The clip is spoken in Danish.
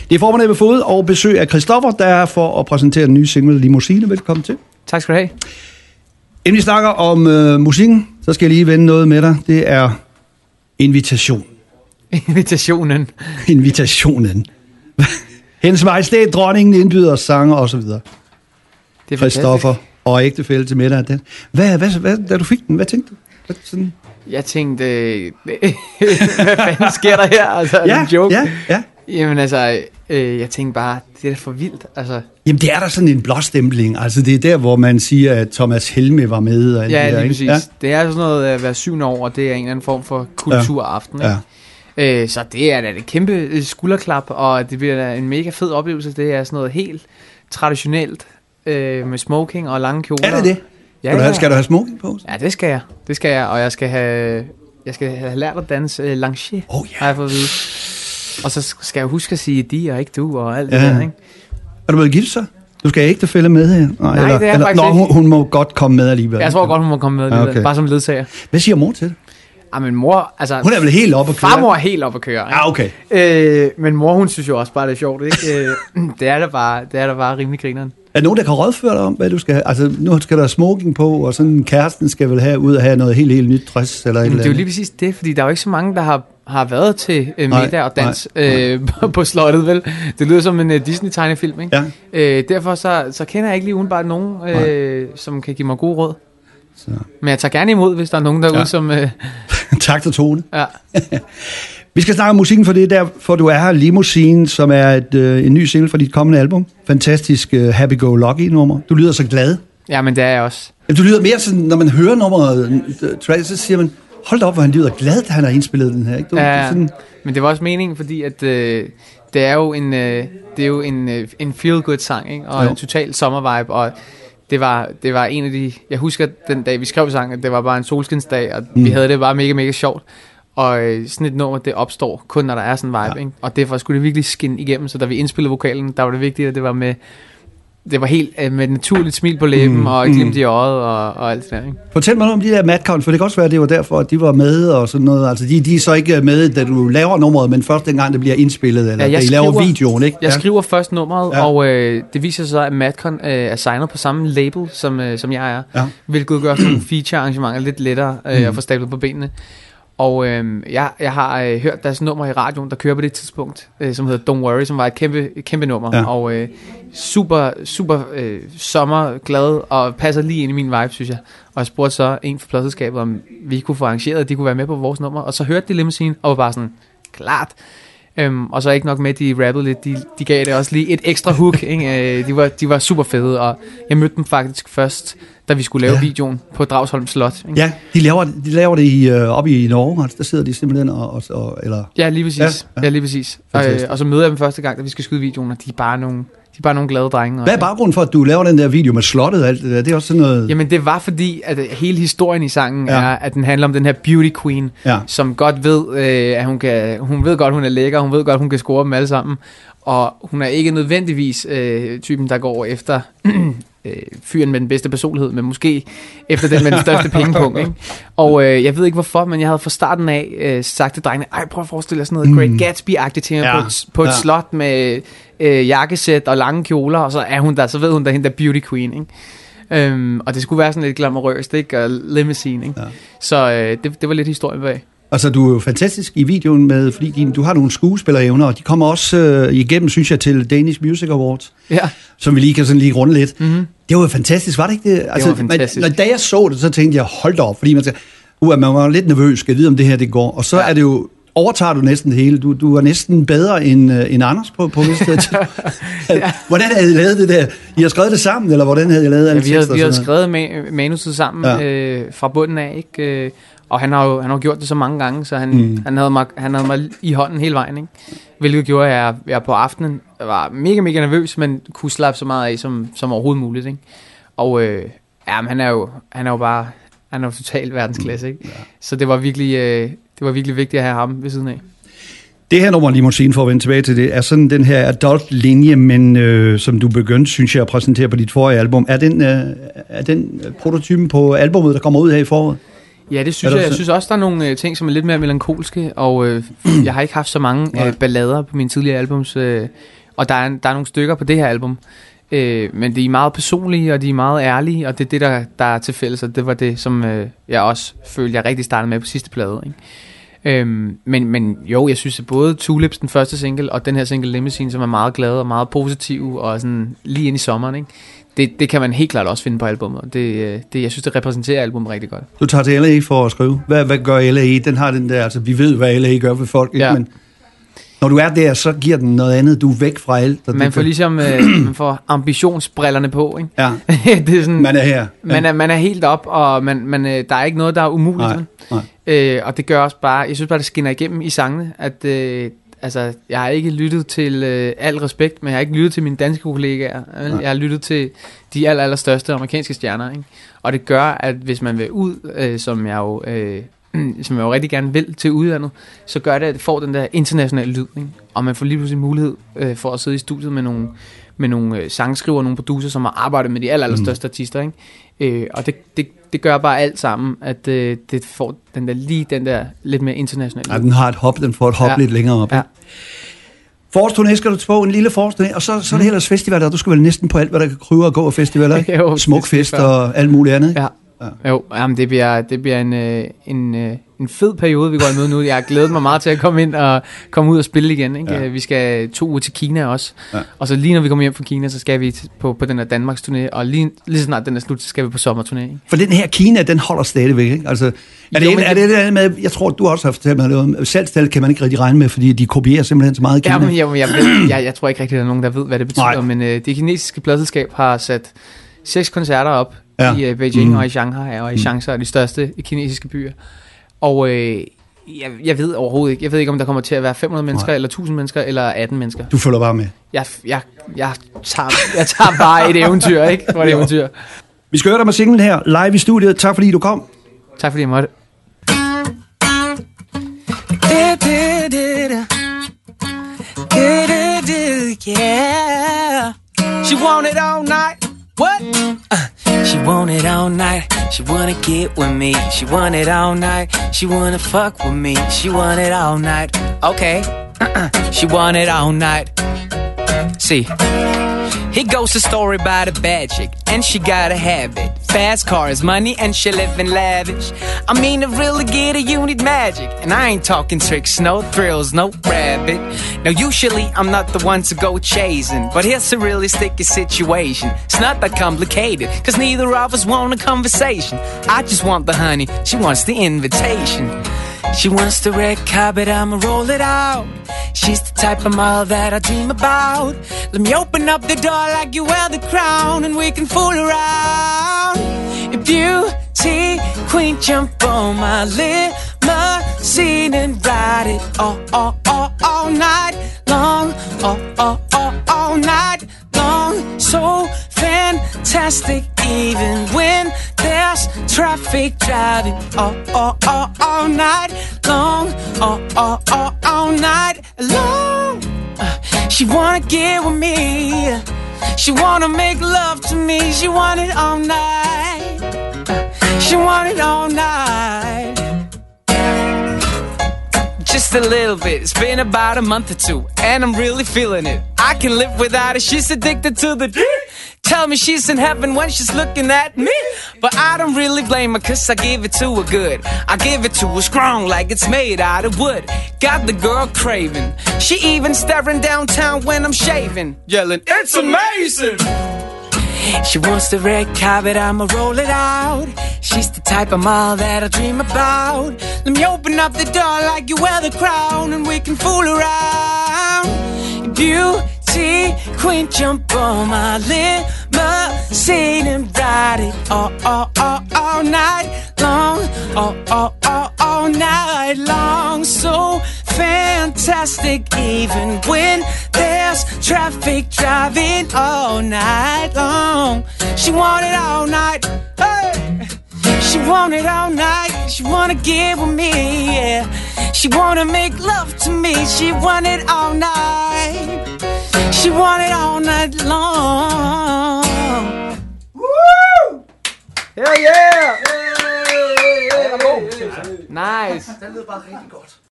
Det er formiddag med fod og besøg af Christoffer, der er for at præsentere den nye single Limousine. Velkommen til. Tak skal du have. Inden vi snakker om musikken, så skal jeg lige vende noget med dig. Det er invitation. Invitationen. Hendes Majestæt, dronningen, indbyder, sanger osv. Det er Christoffer og ægtefælle til middag. Hvad, da du fik den, hvad tænkte du? Sådan? Jeg tænkte, hvad fanden sker der her? Altså, ja, en joke. Ja. Jamen altså, jeg tænkte bare, det er da for vildt. Altså. Jamen det er der sådan en blåstempling. Altså det er der, hvor man siger, at Thomas Helme var med. Og ja, det der, lige præcis. Ja? Det er sådan noget at være 7. år, og det er en eller anden form for kulturaften. Ja. Så det er da et kæmpe skulderklap, og det bliver da en mega fed oplevelse. Det er sådan noget helt traditionelt med smoking og lange kjoler. Er det det? Ja, skal du have smoking på? Ja, det skal jeg. Og jeg skal have lært at danse lancier, har jeg fået at vide. Og så skal jeg huske at sige de og ikke du og alt det der, ikke? Er du blevet gift så? Du skal ikke fælde med her? Nej, det er faktisk ikke. Hun må godt komme med alligevel. Jeg tror godt, hun må komme med alligevel, bare som ledsager. Hvad siger mor til det? Men mor, altså... Hun er vel helt oppe at køre? Farmor er helt oppe at køre. Ja, okay. Men mor, hun synes jo også bare, det er sjovt, ikke? det er da bare rimelig grineren. Er der nogen, der kan rådføre dig om, hvad du skal have? Altså, nu skal der have smoking på, og sådan kæresten skal vel have ud og have noget helt nyt dress eller et eller andet. Det er jo lige præcis det, fordi der er jo ikke så mange, der har været til middag og dans på slottet, vel? Det lyder som en Disney-tegnefilm, ikke? Ja. Derfor så kender jeg ikke lige udenbart nogen, som kan give mig gode råd. Så. Men jeg tager gerne imod, hvis der er nogen derude, som... Tak til Tone. Ja. Vi skal snakke om musikken, for det er derfor, du er her. Limousine, som er en ny single fra dit kommende album. Fantastisk Happy Go Lucky nummer. Du lyder så glad. Ja, men det er jeg også. Du lyder mere sådan, når man hører nummeret, så siger man, hold da op, hvor han lyder glad, da han har indspillet den her. Ikke? Ja, sådan... men det var også meningen, fordi at, det er jo en feel-good sang, ikke? Og en total sommervibe, og det var en af de... Jeg husker den dag, vi skrev sangen, at det var bare en solskinsdag, og vi havde det bare mega, mega sjovt. Og sådan et nummer, det opstår kun, når der er sådan en vibe, ikke? Og derfor skulle det virkelig skinne igennem, så da vi indspillede vokalen, der var det vigtigt, at det var helt med et naturligt smil på læben, og et glimt i øjet, og alt det der, ikke? Fortæl mig noget om de der Madcount, for det kan også være, at det var derfor, at de var med, og sådan noget. Altså, de er så ikke med, da du laver nummeret, men først dengang, det bliver indspillet, eller da I laver videoen, ikke? Jeg skriver først nummeret, og det viser sig så, at Madcon er signet på samme label, som jeg er, hvilket gør sådan nogle feature-arrangementer lidt lettere at få stablet på benene. Og jeg har hørt deres nummer i radioen, der kører på det tidspunkt, som hedder Don't Worry, som var et kæmpe nummer, og super sommerglad, og passer lige ind i min vibe, synes jeg. Og jeg spurgte så en fra pladselskabet, om vi kunne få arrangeret, at de kunne være med på vores nummer, og så hørte de Limousine, og var bare sådan, klart. Og så ikke nok med, at de rappede lidt, de gav det også lige et ekstra hook, ikke? De var super fede, og jeg mødte dem faktisk først, da vi skulle lave videoen på Dragsholm Slot, ikke? Ja, de laver det oppe i Norge, altså der sidder de simpelthen eller... Ja, lige præcis. Ja, lige præcis. Og så møder jeg dem første gang, da vi skal skyde videoen, og de er bare nogle glade drenge. Hvad er baggrunden for, at du laver den der video med slottet og alt det der? Det er også sådan noget... Jamen, det var fordi, at hele historien i sangen er, at den handler om den her beauty queen, som godt ved, at hun ved godt, hun er lækker, hun ved godt, hun kan score dem alle sammen, og hun er ikke nødvendigvis typen, der går efter... fyren med den bedste personlighed, men måske efter den med den største pengepunkt, ikke? Og jeg ved ikke hvorfor, men jeg havde fra starten af sagt til drengene, prøv at forestille dig sådan noget Great Gatsby-agtigt til på et slot med jakkesæt og lange kjoler, og så er hun der, så ved hun, der er hende der beauty queen, ikke? Og det skulle være sådan lidt glamourøst, ikke? Og limousine, ikke? Ja. Så det var lidt historien bag. Altså, du er jo fantastisk i videoen fordi du har nogle skuespillerevner, og de kommer også igennem, synes jeg, til Danish Music Awards, som vi lige kan sådan lige runde lidt. Mm-hmm. Det var jo fantastisk, var det ikke det? Altså, det var fantastisk. Da jeg så det, så tænkte jeg, hold da op, fordi man var lidt nervøs, skal vide, om det her det går. Og så er det jo, overtager du næsten det hele. Du er næsten bedre end Anders på mistet. Hvordan havde I lavet det der? I har skrevet det sammen, eller hvordan havde I lavet alle tekster? Vi har skrevet manuset sammen fra bunden af, ikke? Og han har gjort det så mange gange, så han havde mig i hånden hele vejen, ikke? Hvilket gjorde, at jeg på aftenen var mega, mega nervøs, men kunne slappe så meget af som overhovedet muligt, ikke? Og men han er jo bare, han er jo totalt verdensklasse, ikke? Så det var virkelig vigtigt at have ham ved siden af. Det her nummer, Limousine, for at vende tilbage til det, er sådan den her adult-linje, men som du begyndte, synes jeg, at præsentere på dit forrige album. Er den prototypen på albumet, der kommer ud her i foråret? Ja, det synes jeg. Jeg synes også, der er nogle ting, som er lidt mere melankolske, og jeg har ikke haft så mange ballader på mine tidligere albums, og der er nogle stykker på det her album, men de er meget personlige, og de er meget ærlige, og det er det, der er til fælles, og det var det, som jeg også følte, jeg rigtig startede med på sidste plade, ikke? Men jo, jeg synes, at både Tulips, den første single, og den her single Limousine, som er meget glad og meget positiv, og sådan lige ind i sommeren, ikke? Det kan man helt klart også finde på albumet, og jeg synes, det repræsenterer albumet rigtig godt. Du tager til LA for at skrive. Hvad gør LA? Den har den der, altså vi ved, hvad LA gør for folk, ikke? Men når du er der, så giver den noget andet. Du er væk fra alt. Man får ligesom man får ambitionsbrillerne på, ikke? Ja, det er sådan, man er her. Man er helt op, og der er ikke noget, der er umuligt. Nej. Og det gør også bare, jeg synes bare, det skinner igennem i sangene, at altså, jeg har ikke lyttet til al respekt, men jeg har ikke lyttet til mine danske kollegaer. Jeg har lyttet til de allerstørste amerikanske stjerner, ikke? Og det gør, at hvis man vil ud, som jeg jo rigtig gerne vil til udlandet, så gør det, at det får den der internationale lyd, ikke? Og man får lige pludselig mulighed for at sidde i studiet med nogle sangskriver, nogle producer, som har arbejdet med de allerstørste artister, ikke? Og det gør bare alt sammen, at det får den der lidt mere internationale lyd. Ja, den har et hop, den får et hop lidt længere op. Ja. Forårsturné skal du på, en lille forårsturné, og så er det ellers festivaler, du skal vel næsten på alt, hvad der kan kryve og gå af festivaler, ikke? Jo, Smukfest og alt muligt andet, ikke? Ja. Jo, jamen det bliver en fed periode, vi går i møde nu. Jeg har glædet mig meget til at komme ind og komme ud og spille igen, ikke? Ja. Vi skal 2 uger til Kina også. Ja. Og så lige når vi kommer hjem fra Kina, så skal vi på den her Danmarks turné, og lige snart den er slut, så skal vi på sommerturné, ikke? For den her Kina, den holder stadigvæk, ikke? Altså, er det med, jeg tror, du også har fortalt mig noget, salgstal kan man ikke rigtig regne med, fordi de kopierer simpelthen så meget i Kina. Jeg tror ikke rigtig, der er nogen, der ved, hvad det betyder. Nej. Men det kinesiske pladeselskab har sat 6 koncerter op i Beijing og i Shanghai, og i Shanghai er de største kinesiske byer. Og jeg ved overhovedet ikke. Jeg ved ikke, om der kommer til at være 500 mennesker, eller 1000 mennesker, eller 18 mennesker. Du følger bare med. Jeg tager bare et eventyr, ikke? For et eventyr. Vi skal høre dig med singlen her, live i studiet. Tak fordi du kom. Tak fordi jeg måtte. Yeah. She want it all night. What? She want it all night. She wanna get with me. She want it all night. She wanna fuck with me. She want it all night. Okay. She want it all night. See, here goes the story about a bad chick, and she got a habit. Fast cars, money, and she living lavish. I mean, to really get it, you need magic. And I ain't talking tricks, no thrills, no rabbit. Now, usually, I'm not the one to go chasing, but here's a really sticky situation. It's not that complicated, cause neither of us want a conversation. I just want the honey, she wants the invitation. She wants the red carpet, I'ma roll it out. She's the type of model that I dream about. Let me open up the door like you wear the crown, and we can fool around. A beauty queen, jump on my limousine and ride it all night long. All night long. So fantastic, even when there's traffic driving. All night long. All night long. She wanna get with me. She wanna make love to me. She want it all night. She want it all night. Just a little bit. It's been about a month or 2, and I'm really feeling it. I can live without it. She's addicted to the tell me she's in heaven when she's looking at me. But I don't really blame her, cause I give it to her good. I give it to her strong like it's made out of wood. Got the girl craving. She even staring downtown when I'm shaving, yelling, it's amazing. She wants the red carpet, I'ma roll it out. She's the type of model that I dream about. Let me open up the door like you wear the crown, and we can fool around. Beauty queen, jump on my limousine and ride it all night long. All night long. So fantastic, even when there's traffic driving. All night long. She want it all night. Hey. She want it all night. She wanna get with me, yeah. She wanna make love to me. She want it all night. She want it all night long. Woo! Hell yeah! var god. Nice. Den lød bare rigtig godt.